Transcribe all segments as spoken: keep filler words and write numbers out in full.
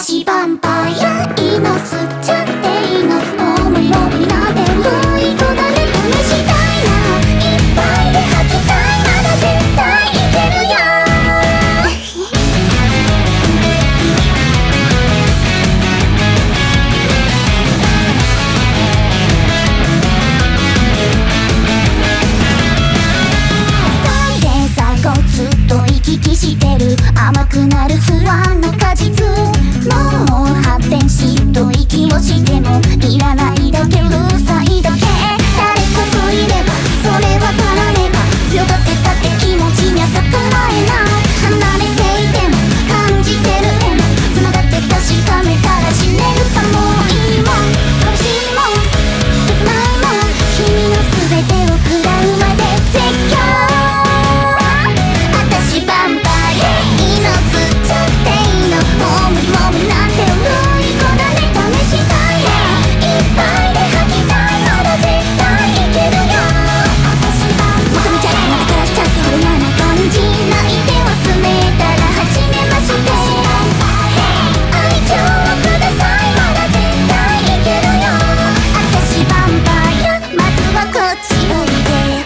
私ヴァンパイアいいの吸っちゃっていいのもう無理も無理なんてルイと誰試したいないっぱいで吐きたいまだ絶対いけるよそんでさこうずっと行き来してる甘くなる不安な果実もう発展しと息をしてもいらないだけうるさいだけ誰かといればそれは足らねば強がってたって気持ちには逆らえない離れていても感じてる絵も繋がって確かめたら知れるかもいいもん悲しいもん切ないもん君の全てを食らうまで絶叫私ヴァンパイアいいの吸っちゃっていいのもう無理も無理なんて悪い子だね試したいないっぱいで吐きたいまだ絶対いけるよ私ヴァンパイア求めちゃってまたからしちゃってほど嫌な感じ泣いて忘れたら初めまして愛情をくださいまだ絶対いけるよ私ヴァンパイアまずはこっちおいで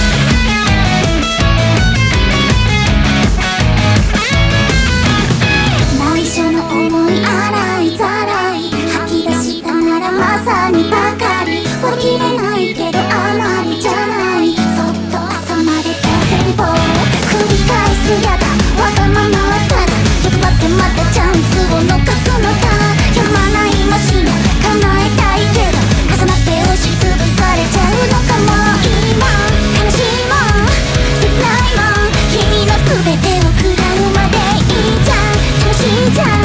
内緒の思い洗いざらい吐き出したならまさにばかり割り切れないけどあまりじゃないそっと朝までと全部繰り返すやだわがままはただ欲張ってまたチャンスを逃すのだやまないもしも叶えたいけど重なって押しつぶされちゃうのかもいいもん悲しいもん切ないもん君の全てを食らうまでいいじゃん楽しいじゃん